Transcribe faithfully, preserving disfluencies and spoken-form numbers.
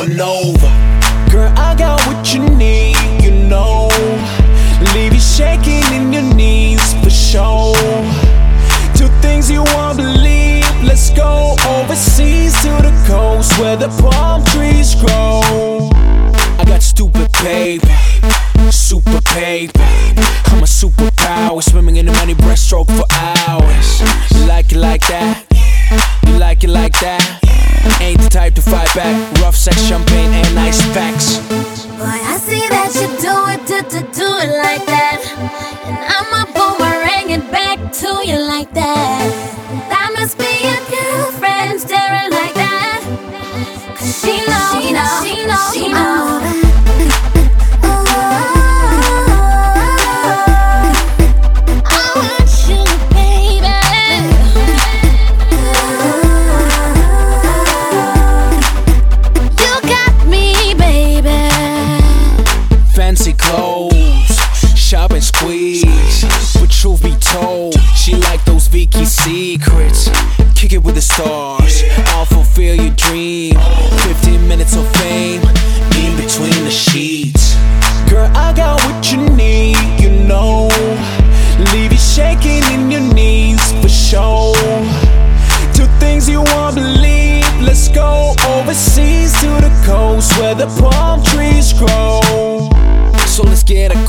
on over. Girl, I got what you need, you know. Leave you shaking in your knees for sure. Two things you won't believe. Let's go overseas to the coast where the palm trees grow. I got stupid babe, super babe. I'm a superpower, swimming in the money breaststroke for hours. You like it like that? You like it like that? Ain't the type to fight back. Rough sex, champagne, and ice packs. Boy, I see that you do it, do, do, do it like that. And I'ma boomerang it back to you like that. That must be your girlfriend staring like that. Cause she knows, she knows, she knows, she knows. Fancy clothes, shop and squeeze. But truth be told, she like those Vicky secrets. Kick it with the stars, I'll fulfill your dream. Fifteen minutes of fame, in between the sheets. Girl, I got what you need, you know. Leave you shaking in your knees for sure. Two things you won't believe. Let's go overseas to the coast where the palm trees grow. So let's get a